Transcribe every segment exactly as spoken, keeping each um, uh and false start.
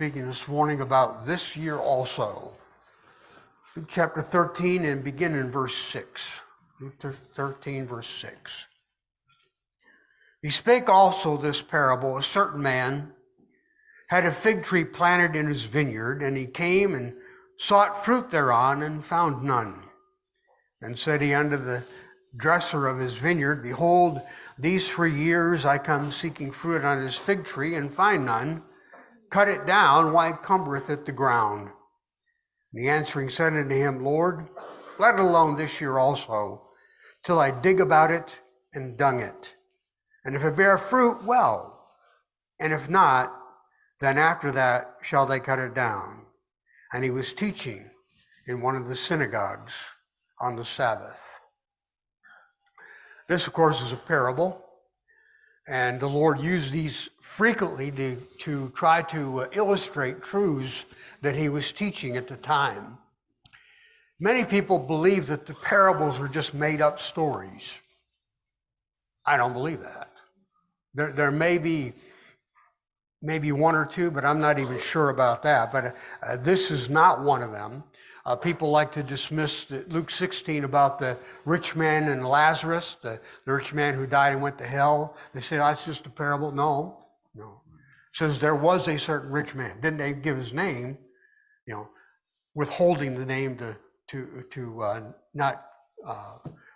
speaking this morning about this year also. Luke chapter thirteen and begin in verse six. Luke thirteen, verse six. He spake also this parable. A certain man had a fig tree planted in his vineyard, and he came and sought fruit thereon, and found none. And said he unto the dresser of his vineyard, Behold, these three years I come seeking fruit on his fig tree, and find none. Cut it down, why cumbereth it the ground? And he answering said unto him, Lord, let it alone this year also, till I dig about it and dung it. And if it bear fruit, well, and if not, then after that shall they cut it down. And he was teaching in one of the synagogues on the Sabbath. This, of course, is a parable. And the Lord used these frequently to, to try to illustrate truths that he was teaching at the time. Many people believe that the parables were just made up stories. I don't believe that. There, there may be maybe one or two, but I'm not even sure about that. But uh, this is not one of them. Uh, people like to dismiss the, Luke sixteen about the rich man and Lazarus, the, the rich man who died and went to hell. They say, oh, that's just a parable. No, no. It says there was a certain rich man. Didn't they give his name, you know, withholding the name to, to, to uh, not uh,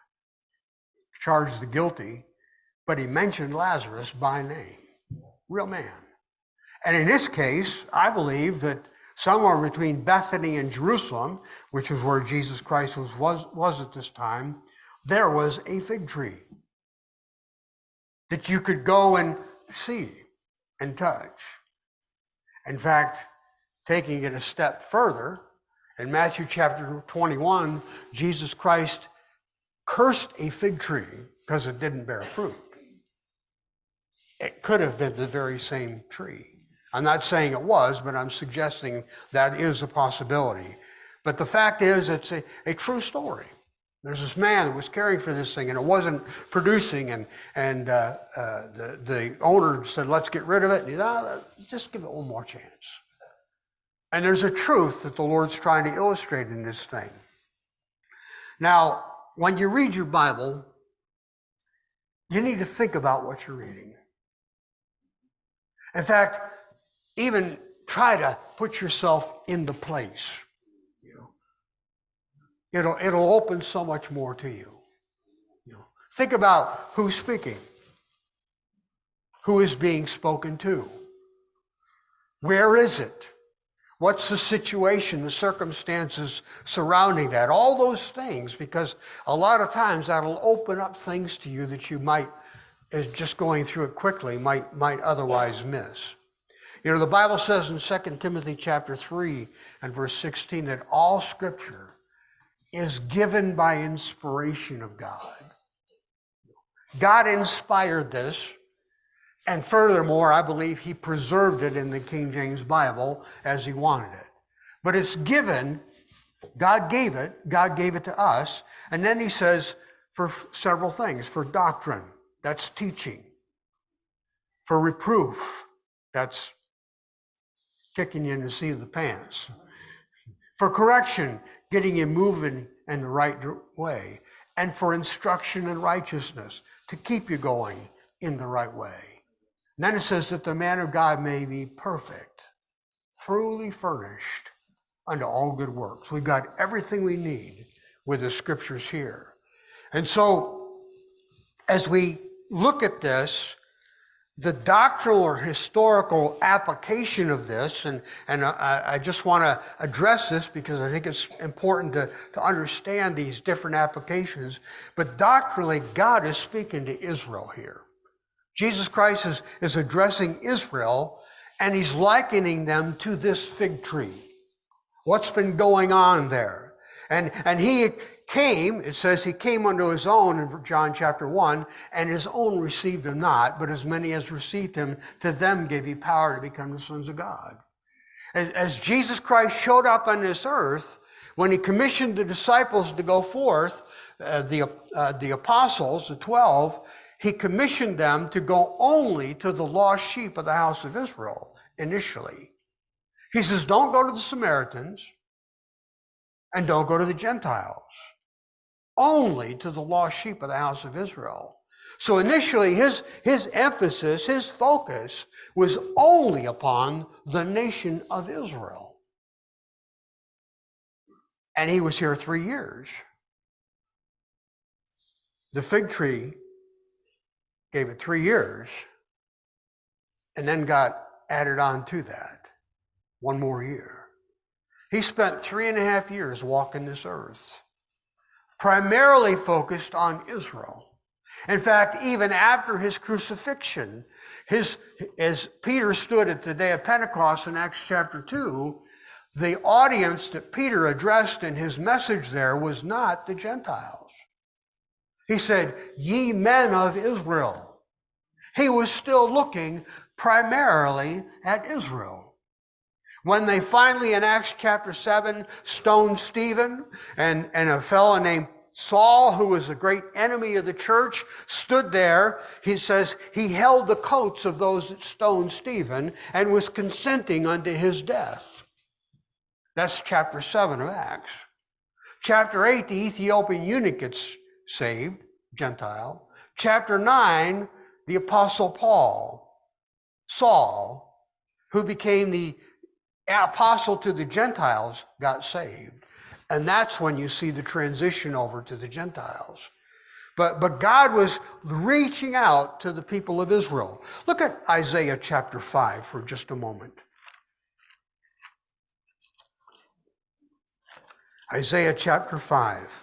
charge the guilty, but he mentioned Lazarus by name, real man. And in this case, I believe that somewhere between Bethany and Jerusalem, which is where Jesus Christ was, was, was at this time, there was a fig tree that you could go and see and touch. In fact, taking it a step further, in Matthew chapter twenty-one, Jesus Christ cursed a fig tree because it didn't bear fruit. It could have been the very same tree. I'm not saying it was, but I'm suggesting that is a possibility. But the fact is, it's a, a true story. There's this man that was caring for this thing, and it wasn't producing, and and uh, uh, the, the owner said, let's get rid of it. And he said, oh, just give it one more chance. And there's a truth that the Lord's trying to illustrate in this thing. Now, when you read your Bible, you need to think about what you're reading. In fact, even try to put yourself in the place. You know, it'll it'll open so much more to you. You know, think about who's speaking, who is being spoken to, where is it, what's the situation, the circumstances surrounding that, all those things, because a lot of times that'll open up things to you that you might, as just going through it quickly, might might otherwise miss. You know, the Bible says in Second Timothy chapter three and verse sixteen that all scripture is given by inspiration of God. God inspired this, and furthermore, I believe he preserved it in the King James Bible as he wanted it. But it's given, God gave it, God gave it to us, and then he says for several things. For doctrine, that's teaching. For reproof, that's kicking you in the seat of the pants. For correction, getting you moving in the right way. And for instruction in righteousness, to keep you going in the right way. And then it says that the man of God may be perfect, truly furnished unto all good works. We've got everything we need with the scriptures here. And so, as we look at this, the doctrinal or historical application of this, and, and I, I just want to address this because I think it's important to, to understand these different applications, but doctrinally, God is speaking to Israel here. Jesus Christ is, is addressing Israel, and he's likening them to this fig tree. What's been going on there? And, and he came, it says he came unto his own in John chapter one, and his own received him not, but as many as received him, to them gave he power to become the sons of God. As, as Jesus Christ showed up on this earth, when he commissioned the disciples to go forth, uh, the, uh, the apostles, the twelve, he commissioned them to go only to the lost sheep of the house of Israel initially. He says, don't go to the Samaritans and don't go to the Gentiles, only to the lost sheep of the house of Israel. So initially, his, his emphasis, his focus was only upon the nation of Israel. And he was here three years. The fig tree gave it three years and then got added on to that one more year. He spent three and a half years walking this earth, primarily focused on Israel. In fact, even after his crucifixion, his, as Peter stood at the day of Pentecost in Acts chapter two, the audience that Peter addressed in his message there was not the Gentiles. He said, ye men of Israel. He was still looking primarily at Israel. When they finally, in Acts chapter seven, stoned Stephen, and, and a fellow named Saul, who was a great enemy of the church, stood there. He says he held the coats of those that stoned Stephen and was consenting unto his death. That's chapter seven of Acts. Chapter eight, the Ethiopian eunuch gets saved, Gentile. Chapter nine, the Apostle Paul, Saul, who became the apostle to the Gentiles, got saved. And that's when you see the transition over to the Gentiles. But, but God was reaching out to the people of Israel. Look at Isaiah chapter five for just a moment. Isaiah chapter five.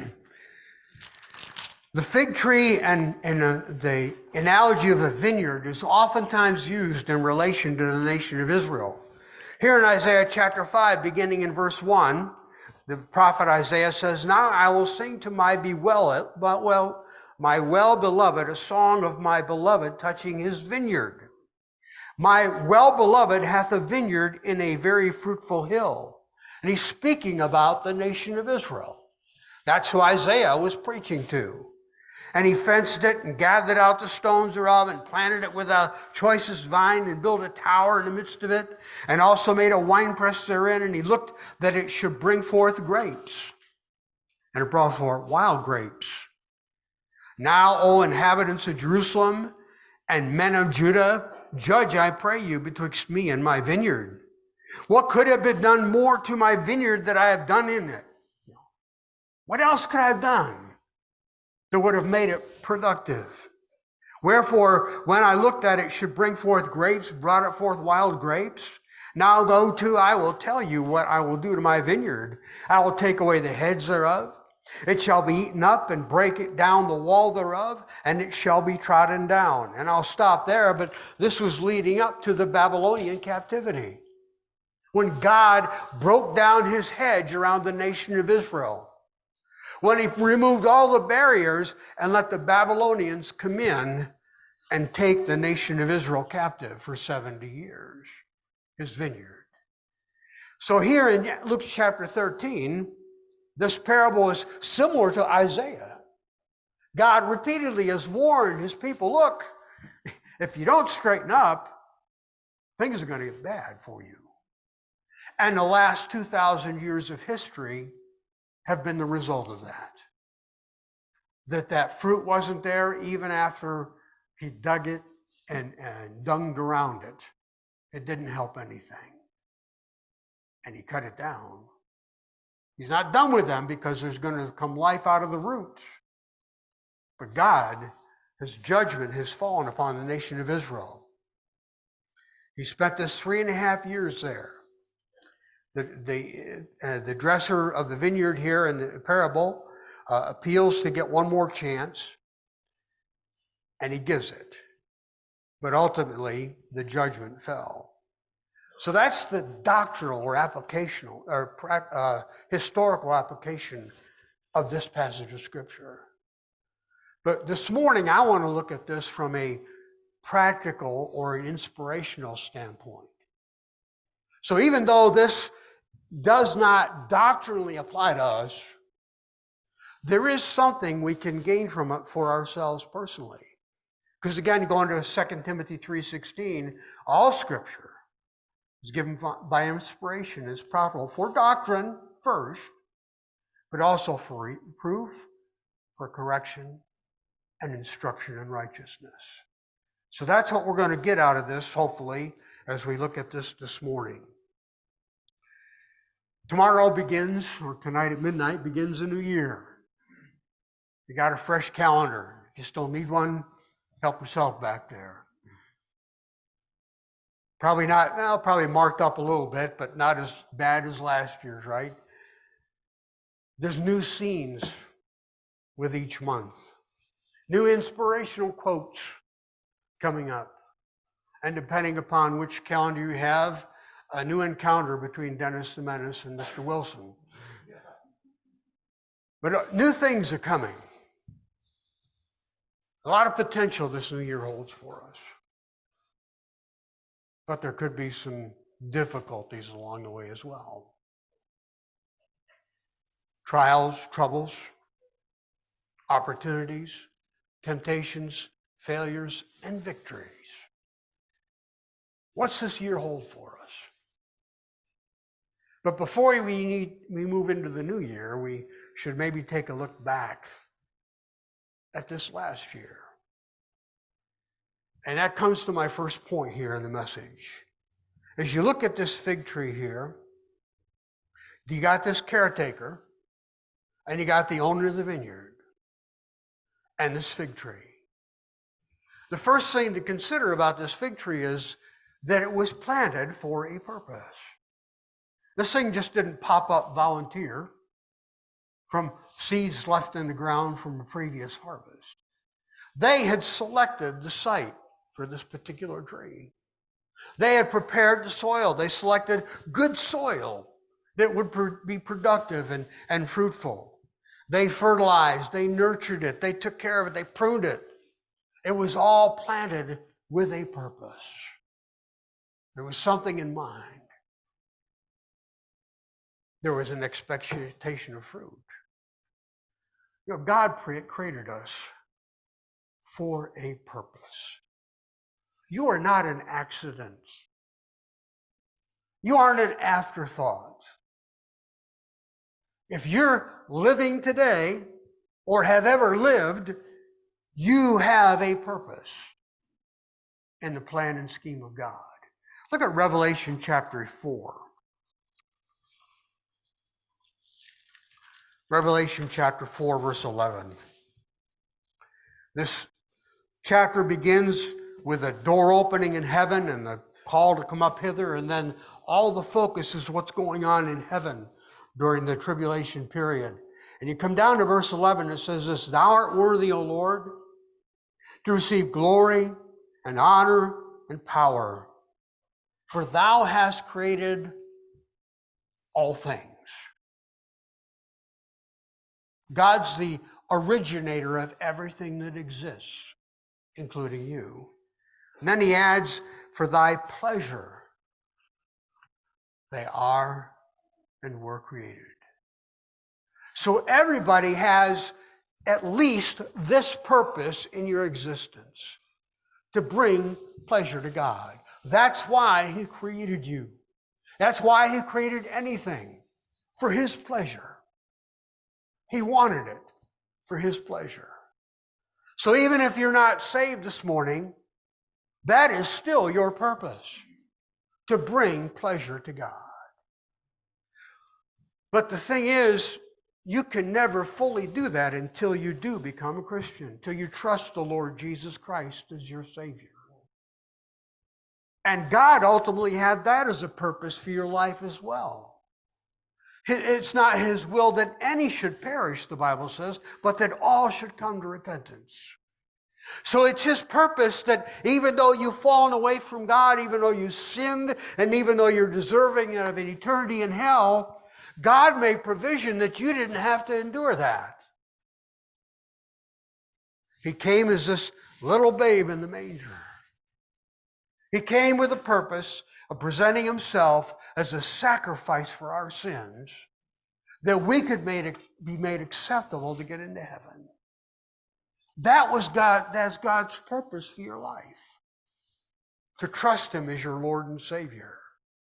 The fig tree and, and uh, the analogy of a vineyard is oftentimes used in relation to the nation of Israel. Here in Isaiah chapter five, beginning in verse one, the prophet Isaiah says, now I will sing to my bewell, well, my well-beloved, a song of my beloved touching his vineyard. My well-beloved hath a vineyard in a very fruitful hill. And he's speaking about the nation of Israel. That's who Isaiah was preaching to. And he fenced it and gathered out the stones thereof and planted it with a choicest vine and built a tower in the midst of it and also made a winepress therein. And he looked that it should bring forth grapes. And it brought forth wild grapes. Now, O inhabitants of Jerusalem and men of Judah, judge, I pray you, betwixt me and my vineyard. What could have been done more to my vineyard that I have done in it? What else could I have done that would have made it productive? Wherefore, when I looked at it, should bring forth grapes, brought it forth wild grapes. Now go to, I will tell you what I will do to my vineyard. I will take away the heads thereof. It shall be eaten up and break it down the wall thereof, and it shall be trodden down. And I'll stop there, but this was leading up to the Babylonian captivity, when God broke down his hedge around the nation of Israel. When he removed all the barriers and let the Babylonians come in and take the nation of Israel captive for seventy years, his vineyard. So here in Luke chapter thirteen, this parable is similar to Isaiah. God repeatedly has warned his people, look, if you don't straighten up, things are going to get bad for you. And the last two thousand years of history have been the result of that. That that fruit wasn't there even after he dug it and, and dunged around it. It didn't help anything. And he cut it down. He's not done with them because there's going to come life out of the roots. But God, his judgment has fallen upon the nation of Israel. He spent this three and a half years there. The, the, uh, the dresser of the vineyard here in the parable uh, appeals to get one more chance, and he gives it. But ultimately, the judgment fell. So that's the doctrinal or applicational or uh, historical application of this passage of Scripture. But this morning, I want to look at this from a practical or an inspirational standpoint. So even though this does not doctrinally apply to us, there is something we can gain from it for ourselves personally. Because again, going to Second Timothy three sixteen, all Scripture is given by inspiration, is profitable for doctrine first, but also for reproof, for correction, and instruction in righteousness. So that's what we're going to get out of this, hopefully, as we look at this this morning. Tomorrow begins, or tonight at midnight, begins a new year. You got a fresh calendar. If you still need one, help yourself back there. Probably not, well, probably marked up a little bit, but not as bad as last year's, right? There's new scenes with each month. New inspirational quotes coming up. And depending upon which calendar you have, a new encounter between Dennis the Menace and Mister Wilson. But new things are coming. A lot of potential this new year holds for us. But there could be some difficulties along the way as well. Trials, troubles, opportunities, temptations, failures, and victories. What's this year hold for us? But before we need we move into the new year, we should maybe take a look back at this last year. And that comes to my first point here in the message. As you look at this fig tree here, you got this caretaker, and you got the owner of the vineyard, and this fig tree. The first thing to consider about this fig tree is that it was planted for a purpose. This thing just didn't pop up volunteer from seeds left in the ground from a previous harvest. They had selected the site for this particular tree. They had prepared the soil. They selected good soil that would be productive and, and fruitful. They fertilized, they nurtured it, they took care of it, they pruned it. It was all planted with a purpose. There was something in mind. There was an expectation of fruit. You know, God created us for a purpose. You are not an accident. You aren't an afterthought. If you're living today or have ever lived, you have a purpose in the plan and scheme of God. Look at Revelation chapter four. Revelation chapter four, verse eleven. This chapter begins with a door opening in heaven and the call to come up hither, and then all the focus is what's going on in heaven during the tribulation period. And you come down to verse eleven, it says this, "Thou art worthy, O Lord, to receive glory and honor and power, for thou hast created all things." God's the originator of everything that exists, including you. And then he adds, "For thy pleasure they are and were created." So everybody has at least this purpose in your existence, to bring pleasure to God. That's why he created you. That's why he created anything, for his pleasure. He wanted it for his pleasure. So even if you're not saved this morning, that is still your purpose, to bring pleasure to God. But the thing is, you can never fully do that until you do become a Christian, until you trust the Lord Jesus Christ as your Savior. And God ultimately had that as a purpose for your life as well. It's not his will that any should perish, the Bible says, but that all should come to repentance. So it's his purpose that even though you've fallen away from God, even though you sinned, and even though you're deserving of an eternity in hell, God made provision that you didn't have to endure that. He came as this little babe in the manger. He came with a purpose of presenting himself as a sacrifice for our sins, that we could made, be made acceptable to get into heaven. That was God, that's God's purpose for your life, to trust him as your Lord and Savior.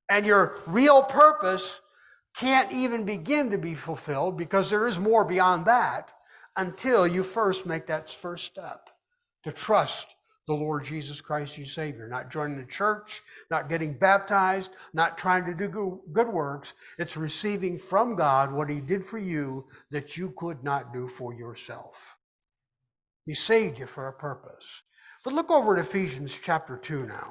And your real purpose can't even begin to be fulfilled because there is more beyond that until you first make that first step to trust the Lord Jesus Christ, your Savior. Not joining the church, not getting baptized, not trying to do good works. It's receiving from God what He did for you that you could not do for yourself. He saved you for a purpose. But look over at Ephesians chapter two now.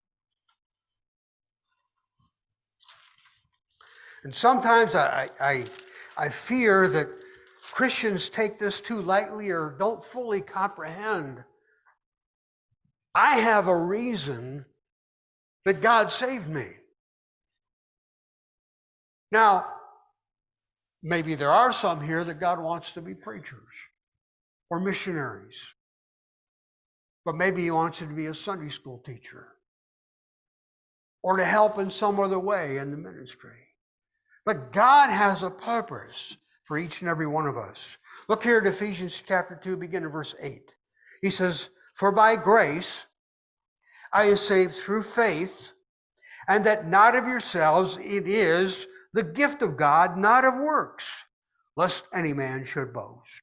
And sometimes I, I, I fear that Christians take this too lightly or don't fully comprehend. I have a reason that God saved me. Now, maybe there are some here that God wants to be preachers or missionaries. But maybe He wants you to be a Sunday school teacher or to help in some other way in the ministry. But God has a purpose for each and every one of us. Look here at Ephesians chapter two, beginning at verse eight. He says, "For by grace I am saved through faith, and that not of yourselves, it is the gift of God, not of works, lest any man should boast."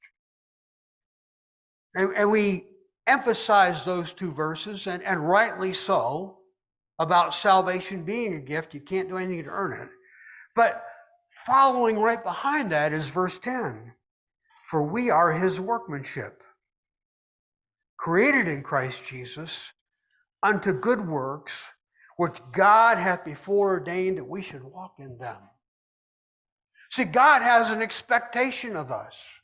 And, and we emphasize those two verses, and, and rightly so, about salvation being a gift. You can't do anything to earn it. But following right behind that is verse ten. "For we are His workmanship, created in Christ Jesus, unto good works, which God hath before ordained that we should walk in them." See, God has an expectation of us.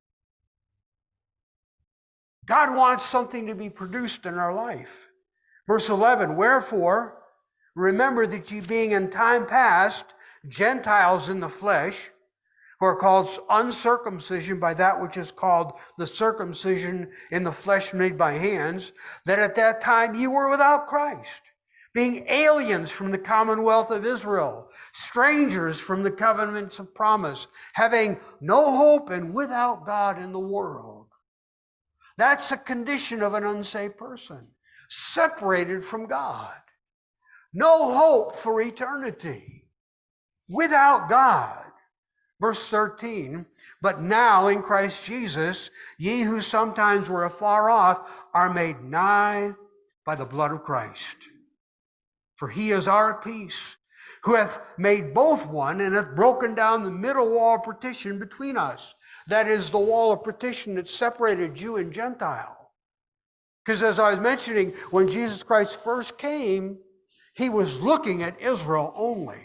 God wants something to be produced in our life. Verse eleven, "Wherefore, remember that ye being in time past Gentiles in the flesh, who are called uncircumcision by that which is called the circumcision in the flesh made by hands, that at that time ye were without Christ, being aliens from the commonwealth of Israel, strangers from the covenants of promise, having no hope and without God in the world." That's a condition of an unsaved person, separated from God. No hope for eternity. Without God. Verse thirteen, "But now in Christ Jesus, ye who sometimes were afar off are made nigh by the blood of Christ. For He is our peace, who hath made both one, and hath broken down the middle wall of partition between us." That is the wall of partition that separated Jew and Gentile. Because as I was mentioning, when Jesus Christ first came, He was looking at Israel only.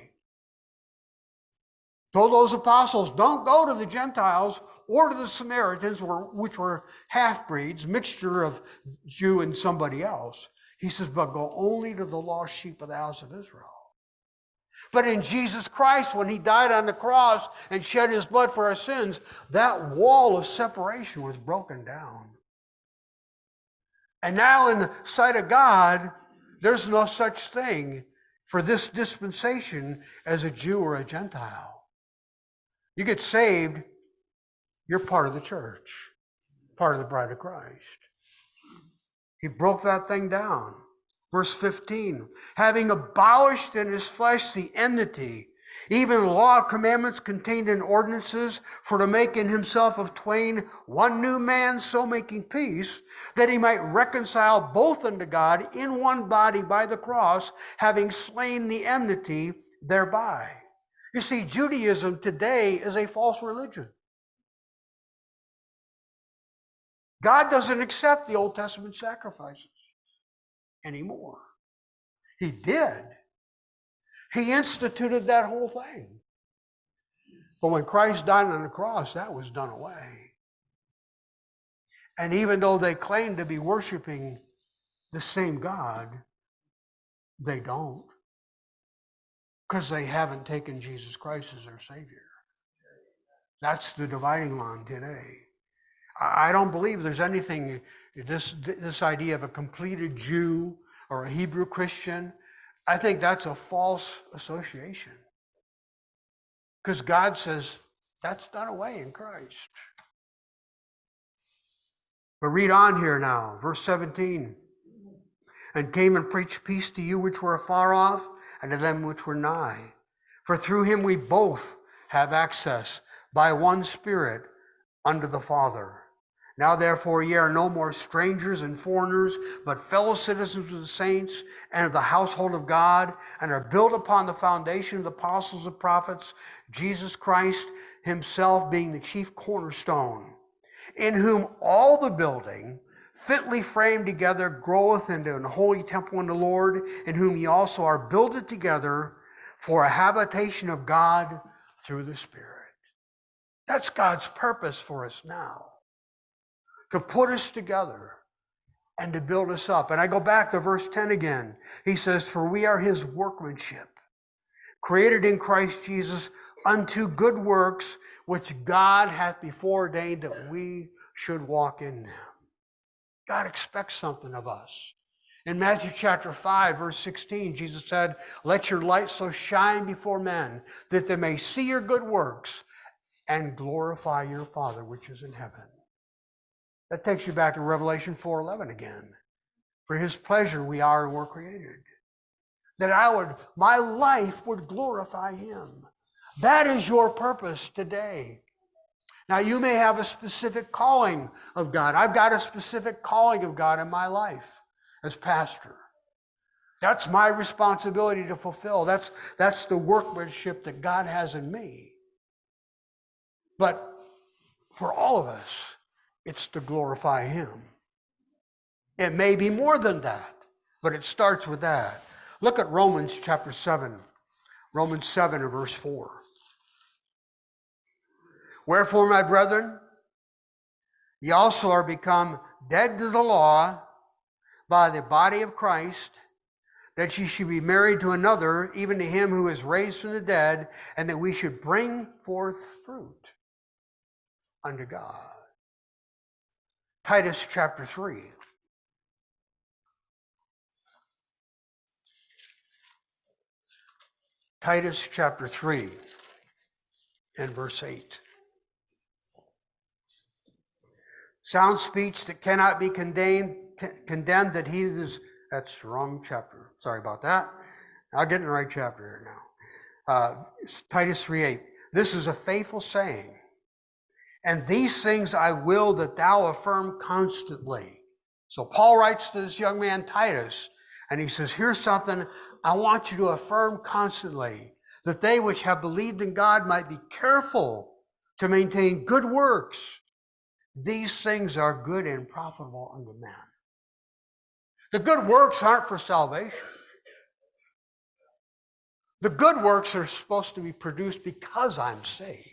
Told those apostles, don't go to the Gentiles or to the Samaritans, which were half-breeds, mixture of Jew and somebody else. He says, but go only to the lost sheep of the house of Israel. But in Jesus Christ, when He died on the cross and shed His blood for our sins, that wall of separation was broken down. And now in the sight of God, there's no such thing for this dispensation as a Jew or a Gentile. You get saved, you're part of the church, part of the bride of Christ. He broke that thing down. Verse fifteen, "Having abolished in His flesh the enmity, even the law of commandments contained in ordinances, for to make in Himself of twain one new man, so making peace, that He might reconcile both unto God in one body by the cross, having slain the enmity thereby." You see, Judaism today is a false religion. God doesn't accept the Old Testament sacrifices anymore. He did. He instituted that whole thing. But when Christ died on the cross, that was done away. And even though they claim to be worshiping the same God, they don't. Because they haven't taken Jesus Christ as their Savior. That's the dividing line today. I don't believe there's anything, this, this idea of a completed Jew or a Hebrew Christian, I think that's a false association. Because God says that's done away in Christ. But read on here now, verse seventeen. "And came and preached peace to you which were afar off, and to them which were nigh. For through him we both have access by one Spirit unto the Father. Now therefore ye are no more strangers and foreigners, but fellow citizens of the saints and of the household of God, and are built upon the foundation of the apostles and prophets, Jesus Christ himself being the chief cornerstone, in whom all the building, fitly framed together, groweth into an holy temple in the Lord, in whom ye also are builded together for a habitation of God through the Spirit. That's God's purpose for us now, to put us together and to build us up. And I go back to verse ten again. He says, for we are his workmanship, created in Christ Jesus unto good works, which God hath before ordained that we should walk in them. God expects something of us. In Matthew chapter five, verse sixteen, Jesus said, let your light so shine before men that they may see your good works and glorify your Father which is in heaven. That takes you back to Revelation four eleven again. For his pleasure we are and were created. That I would, my life would glorify him. That is your purpose today. Now you may have a specific calling of God. I've got a specific calling of God in my life as pastor. That's my responsibility to fulfill. That's, that's the workmanship that God has in me. But for all of us, it's to glorify him. It may be more than that, but it starts with that. Look at Romans chapter seven. Romans seven and verse four. Wherefore, my brethren, ye also are become dead to the law by the body of Christ, that ye should be married to another, even to him who is raised from the dead, and that we should bring forth fruit unto God. Titus chapter three. Titus chapter three and verse eight. Sound speech that cannot be condemned, condemned that he is, that's the wrong chapter. Sorry about that. I'll get in the right chapter here now. Uh, Titus three eight. This is a faithful saying. And these things I will that thou affirm constantly. So Paul writes to this young man, Titus, and he says, here's something I want you to affirm constantly, that they which have believed in God might be careful to maintain good works. These things are good and profitable unto men. The good works aren't for salvation. The good works are supposed to be produced because I'm saved.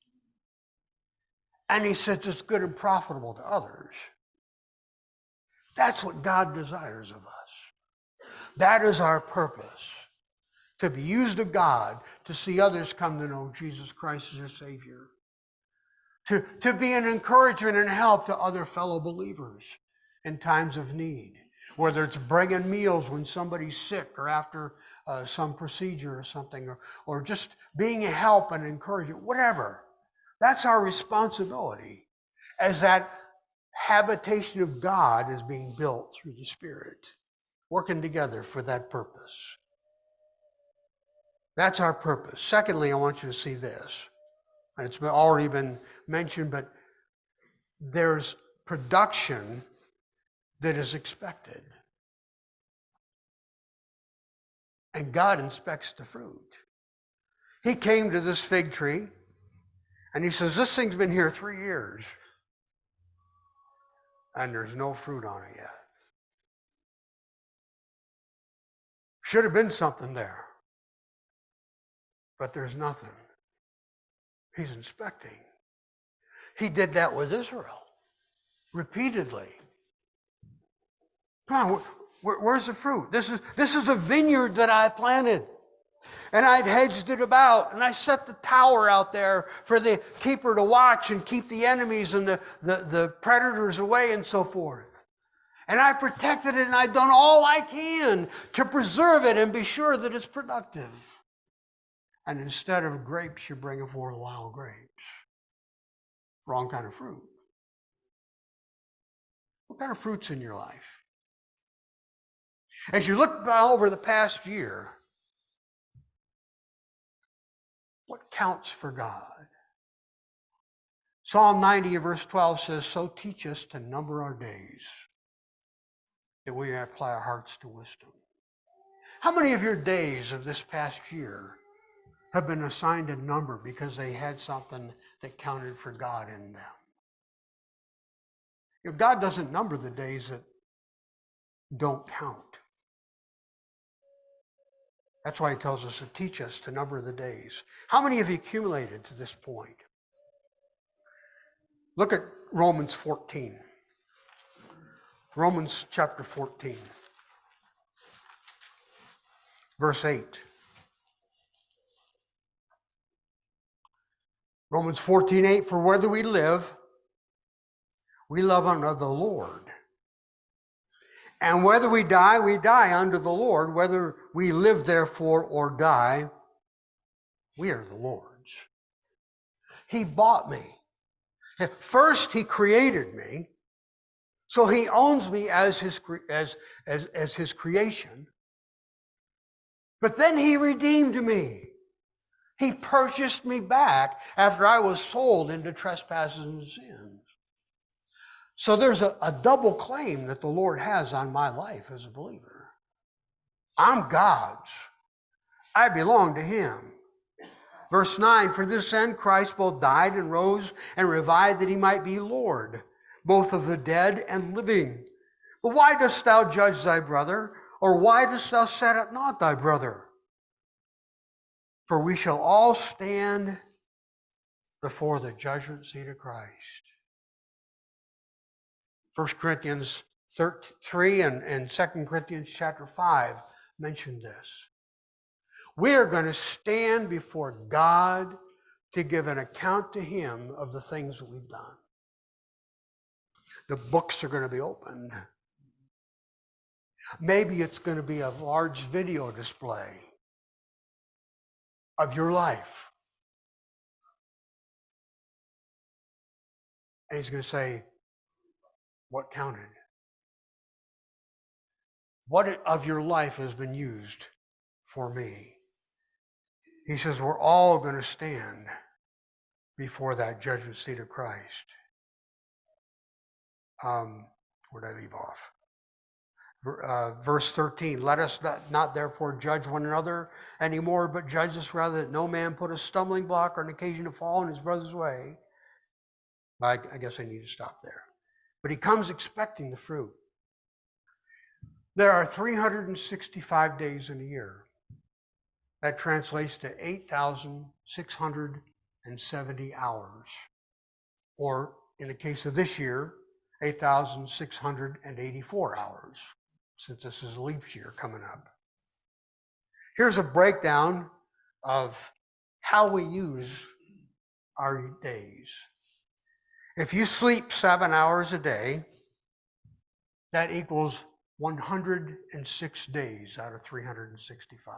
And he says it's good and profitable to others. That's what God desires of us. That is our purpose, to be used of God to see others come to know Jesus Christ as their Savior. To, to be an encouragement and help to other fellow believers in times of need. Whether it's bringing meals when somebody's sick or after uh, some procedure or something, or, or just being a help and encouragement, whatever. That's our responsibility as that habitation of God is being built through the Spirit, working together for that purpose. That's our purpose. Secondly, I want you to see this. And it's already been mentioned, but there's production that is expected. And God inspects the fruit. He came to this fig tree and he says, this thing's been here three years and there's no fruit on it yet. Should have been something there, but there's nothing. He's inspecting. He did that with Israel repeatedly. Come on, where, where's the fruit? This is, this is a vineyard that I planted. And I've hedged it about, and I set the tower out there for the keeper to watch and keep the enemies and the, the, the predators away and so forth. And I protected it, and I've done all I can to preserve it and be sure that it's productive. And instead of grapes, you're bringing forth wild grapes. Wrong kind of fruit. What kind of fruit's in your life? As you look over the past year, What counts for God? Psalm ninety, verse twelve says, so teach us to number our days, that we may apply our hearts to wisdom. How many of your days of this past year have been assigned a number because they had something that counted for God in them? You know, God doesn't number the days that don't count. That's why he tells us to teach us to number the days. How many have you accumulated to this point? Look at Romans fourteen. Romans chapter fourteen, verse eight. Romans fourteen, eight, for whether we live, we love unto the Lord. And whether we die, we die unto the Lord. Whether we live therefore or die, we are the Lord's. He bought me. First, he created me, so he owns me as his, as, as, as his creation. But then he redeemed me. He purchased me back after I was sold into trespasses and sins. So there's a, a double claim that the Lord has on my life as a believer. I'm God's. I belong to him. Verse nine, for this end Christ both died and rose and revived that he might be Lord, both of the dead and living. But why dost thou judge thy brother? Or why dost thou set at naught thy brother? For we shall all stand before the judgment seat of Christ. First Corinthians three and, and Second Corinthians chapter five mention this. We are going to stand before God to give an account to him of the things that we've done. The books are going to be opened. Maybe it's going to be a large video display of your life. And he's going to say, what counted? What of your life has been used for me? He says we're all going to stand before that judgment seat of Christ. Um, where did I leave off? Uh, verse thirteen, let us not, not therefore judge one another anymore, but judge us rather that no man put a stumbling block or an occasion to fall in his brother's way. I, I guess I need to stop there. But he comes expecting the fruit. There are three hundred sixty-five days in a year. That translates to eight thousand six hundred seventy hours. Or in the case of this year, eight thousand six hundred eighty-four hours, since this is a leap year coming up. Here's a breakdown of how we use our days. If you sleep seven hours a day, that equals one hundred six days out of three hundred sixty-five.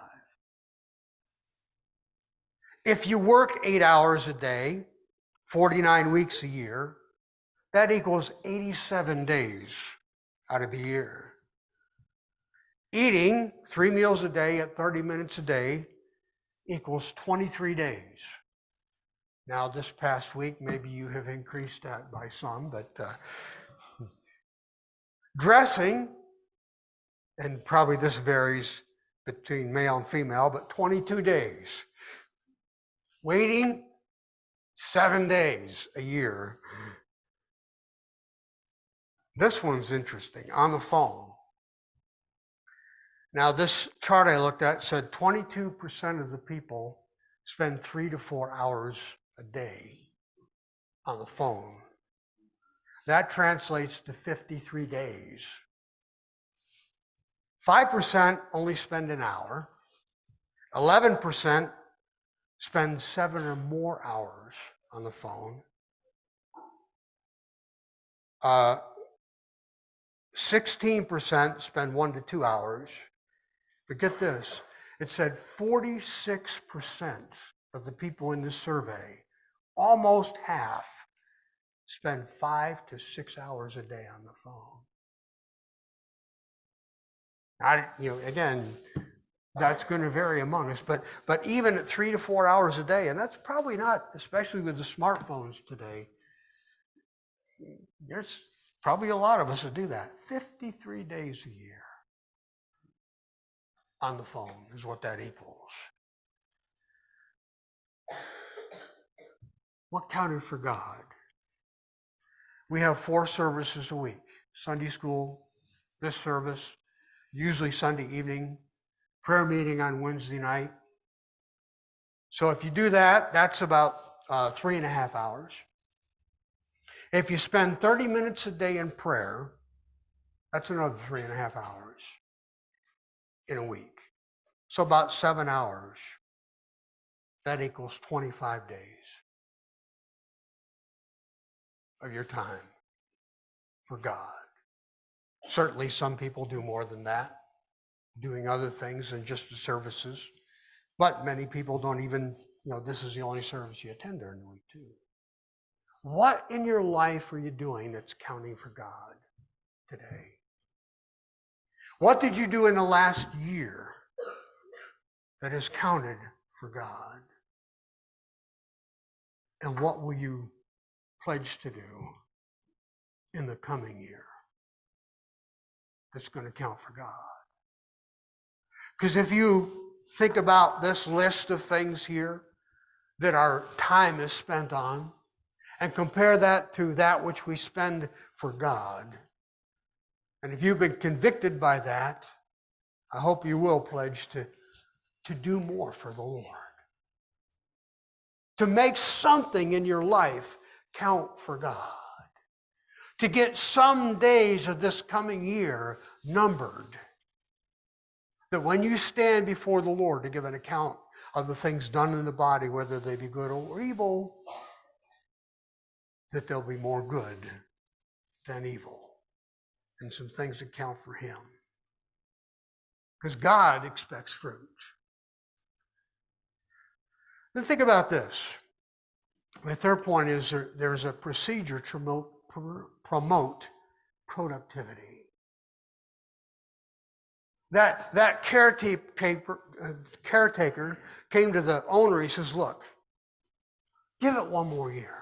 If you work eight hours a day, forty-nine weeks a year, that equals eighty-seven days out of the year. Eating three meals a day at thirty minutes a day equals twenty-three days. Now, this past week, maybe you have increased that by some, but uh, dressing, and probably this varies between male and female, but twenty-two days. Waiting, seven days a year. This one's interesting, on the phone. Now, this chart I looked at said twenty-two percent of the people spend three to four hours a day on the phone. That translates to fifty-three days. five percent only spend an hour. eleven percent spend seven or more hours on the phone. Uh, sixteen percent spend one to two hours. But get this, it said forty-six percent of the people in this survey, almost half, spend five to six hours a day on the phone. I, you know, again, That's going to vary among us. But, but even at three to four hours a day, and that's probably not, especially with the smartphones today, there's probably a lot of us that do that. fifty-three days a year on the phone is what that equals. What counted for God? We have four services a week. Sunday school, this service, usually Sunday evening, prayer meeting on Wednesday night. So if you do that, that's about uh, three and a half hours. If you spend thirty minutes a day in prayer, that's another three and a half hours in a week. So about seven hours. That equals twenty-five days of your time for God. Certainly some people do more than that, doing other things than just the services. But many people don't even, you know, this is the only service you attend during the week too. What in your life are you doing that's counting for God today? What did you do in the last year that has counted for God? And what will you pledge to do in the coming year that's going to count for God? Because if you think about this list of things here that our time is spent on, and compare that to that which we spend for God, and if you've been convicted by that, I hope you will pledge to, to do more for the Lord. To make something in your life count for God. To get some days of this coming year numbered. That when you stand before the Lord to give an account of the things done in the body, whether they be good or evil, that there'll be more good than evil. And some things that count for Him. Because God expects fruit. Then think about this. My third point is there, there's a procedure to promote, promote productivity. That, that caretaker, caretaker came to the owner. He says, look, give it one more year.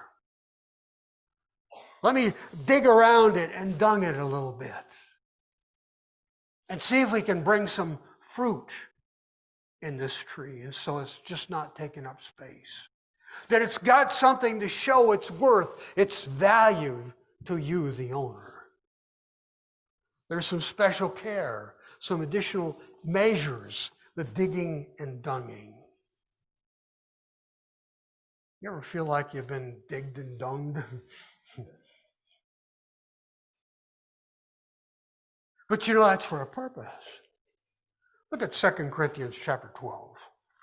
Let me dig around it and dung it a little bit. And see if we can bring some fruit in this tree. And so it's just not taking up space. That it's got something to show its worth, its value to you, the owner. There's some special care, some additional measures, the digging and dunging. You ever feel like you've been digged and dunged? But you know that's for a purpose. Look at Second Corinthians chapter twelve.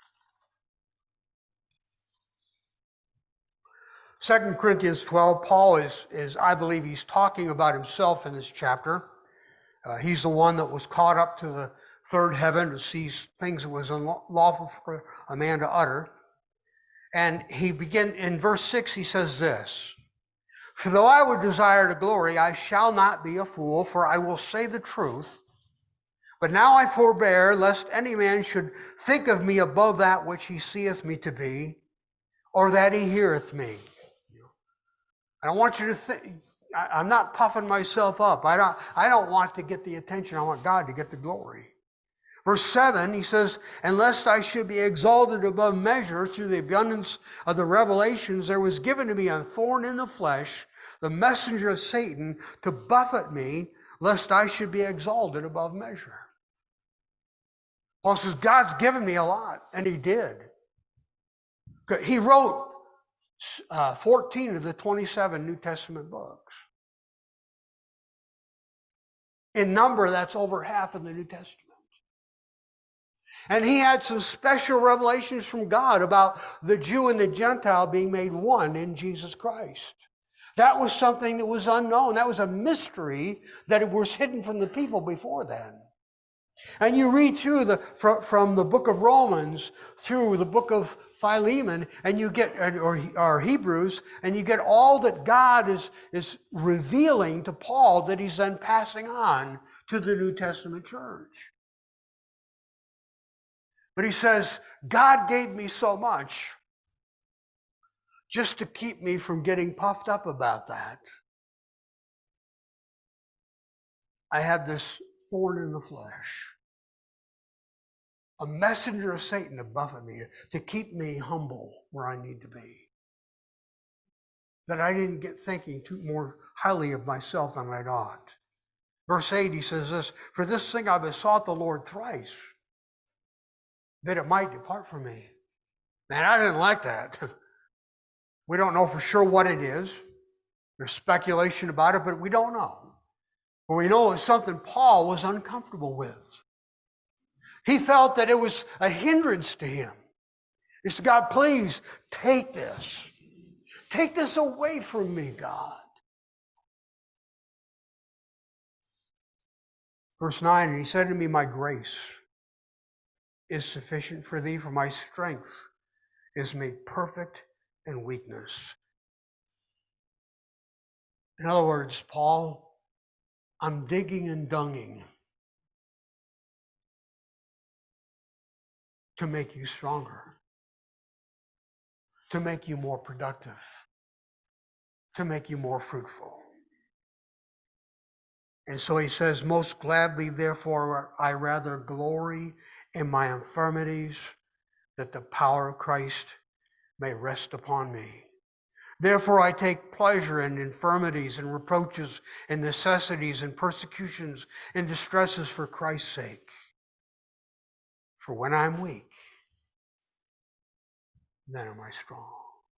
Second Corinthians twelve, Paul is, is, I believe he's talking about himself in this chapter. Uh, he's the one that was caught up to the third heaven to see things that was unlawful for a man to utter. And he begin in verse six, he says this, for though I would desire to glory, I shall not be a fool, for I will say the truth. But now I forbear, lest any man should think of me above that which he seeth me to be, or that he heareth me. I don't want you to think, I'm not puffing myself up. I don't, I don't want to get the attention. I want God to get the glory. Verse seven, he says, and lest I should be exalted above measure through the abundance of the revelations, there was given to me a thorn in the flesh, the messenger of Satan, to buffet me, lest I should be exalted above measure. Paul says, God's given me a lot, and he did. He wrote uh, fourteen of the twenty-seven New Testament books. In number, that's over half of the New Testament. And he had some special revelations from God about the Jew and the Gentile being made one in Jesus Christ. That was something that was unknown. That was a mystery that was hidden from the people before then. And you read through the from, from the book of Romans through the book of Philemon, and you get or, or Hebrews, and you get all that God is is revealing to Paul that he's then passing on to the New Testament church. But he says, God gave me so much just to keep me from getting puffed up about that. I had this thorn in the flesh, a messenger of Satan to buffet me, to keep me humble where I need to be. That I didn't get thinking too more highly of myself than I ought. Verse eight, he says this, for this thing I besought the Lord thrice, that it might depart from me. Man, I didn't like that. We don't know for sure what it is. There's speculation about it, but we don't know. But we know it's something Paul was uncomfortable with. He felt that it was a hindrance to him. He said, God, please take this. Take this away from me, God. Verse nine, and he said to me, my grace is sufficient for thee, for my strength is made perfect in weakness. In other words, Paul, I'm digging and dunging to make you stronger, to make you more productive, to make you more fruitful. And so he says, most gladly, therefore, I rather glory in my infirmities, that the power of Christ may rest upon me. Therefore, I take pleasure in infirmities and reproaches and necessities and persecutions and distresses for Christ's sake. For when I'm weak, then am I strong.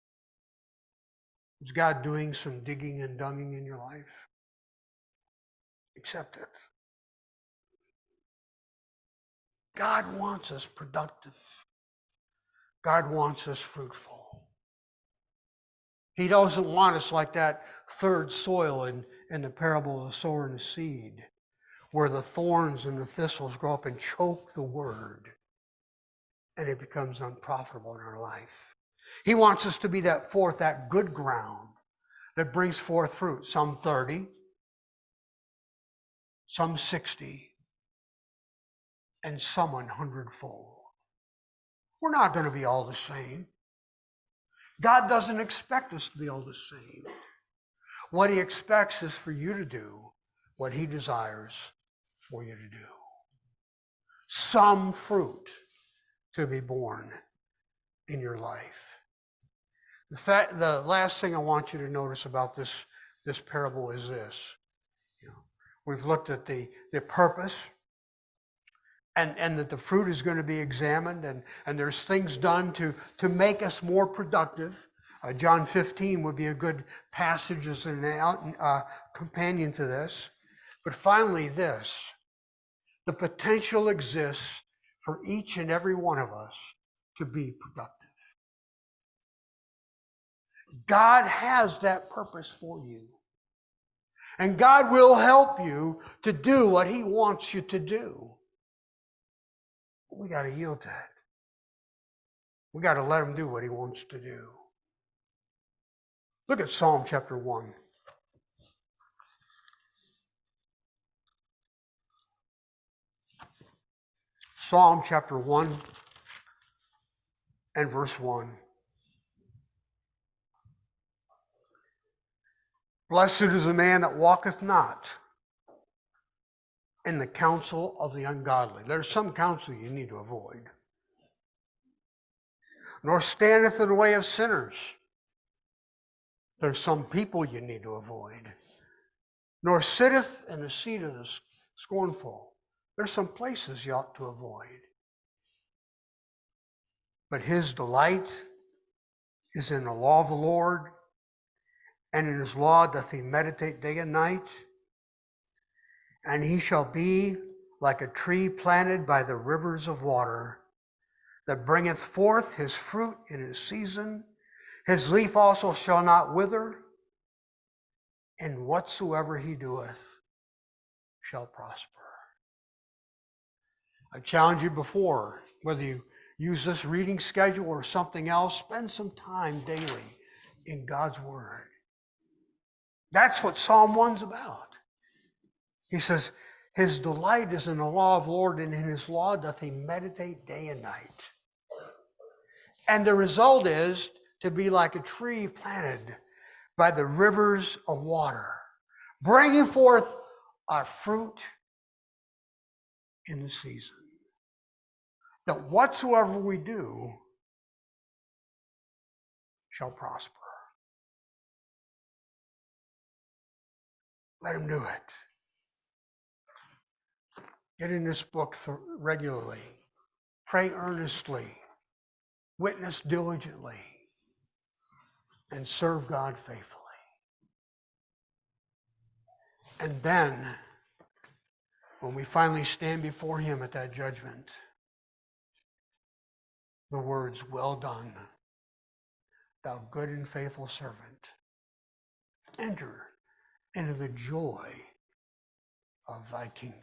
Is God doing some digging and dunging in your life? Accept it. God wants us productive. God wants us fruitful. He doesn't want us like that third soil in, in the parable of the sower and the seed, where the thorns and the thistles grow up and choke the word, and it becomes unprofitable in our life. He wants us to be that fourth, that good ground that brings forth fruit, some thirty, some sixty, and some one hundredfold. We're not going to be all the same. God doesn't expect us to be all the same. What he expects is for you to do what he desires for you to do. Some fruit to be born in your life. The, fact, the last thing I want you to notice about this, this parable is this. You know, we've looked at the, the purpose, and, and that the fruit is going to be examined, and, and there's things done to, to make us more productive. Uh, John fifteen would be a good passage as an uh, companion to this. But finally this, the potential exists for each and every one of us to be productive. God has that purpose for you. And God will help you to do what he wants you to do. We got to yield to it. We got to let him do what he wants to do. Look at Psalm chapter one. Psalm chapter one and verse one. Blessed is the man that walketh not in the counsel of the ungodly. There's some counsel you need to avoid. Nor standeth in the way of sinners. There's some people you need to avoid. Nor sitteth in the seat of the scornful. There's some places you ought to avoid. But his delight is in the law of the Lord, and in his law doth he meditate day and night. And he shall be like a tree planted by the rivers of water, that bringeth forth his fruit in his season. His leaf also shall not wither, and whatsoever he doeth shall prosper. I challenged you before, whether you use this reading schedule or something else, spend some time daily in God's word. That's what Psalm one's about. He says, His delight is in the law of the Lord, and in his law doth he meditate day and night. And the result is to be like a tree planted by the rivers of water, bringing forth our fruit in the season. That whatsoever we do shall prosper. Let him do it. Get in this book regularly. Pray earnestly. Witness diligently. And serve God faithfully. And then, when we finally stand before him at that judgment, the words, well done, thou good and faithful servant, enter into the joy of thy kingdom.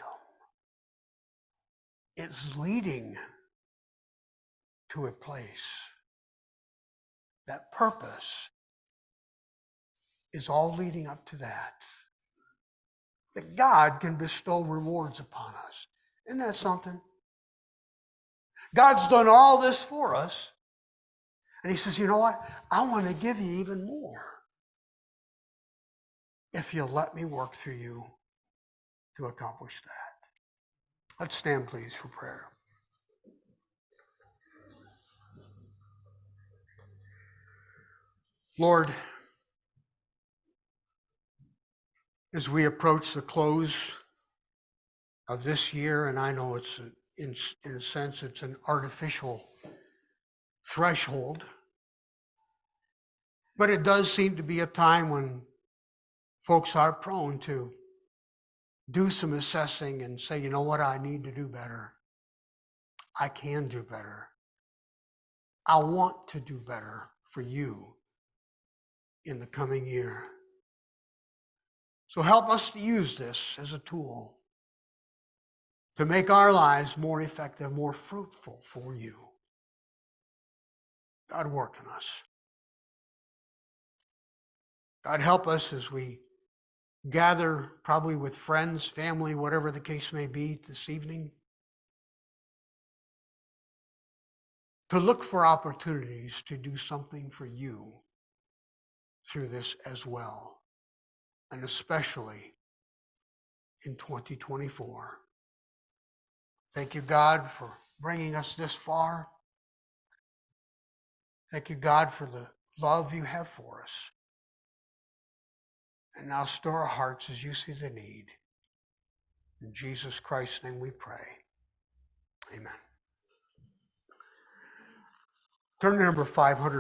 It's leading to a place. That purpose is all leading up to that. That God can bestow rewards upon us. Isn't that something? God's done all this for us. And he says, you know what? I want to give you even more. If you'll let me work through you to accomplish that. Let's stand, please, for prayer. Lord, as we approach the close of this year, and I know it's, a, in, in a sense, it's an artificial threshold, but it does seem to be a time when folks are prone to do some assessing and say, you know what, I need to do better. I can do better. I want to do better for you in the coming year. So help us to use this as a tool to make our lives more effective, more fruitful for you. God, work in us. God, help us as we gather probably with friends, family, whatever the case may be this evening, to look for opportunities to do something for you through this as well, and especially in twenty twenty-four. Thank you, God, for bringing us this far. Thank you, God, for the love you have for us. And now stir our hearts as you see the need. In Jesus Christ's name we pray. Amen. Turn to number five hundred.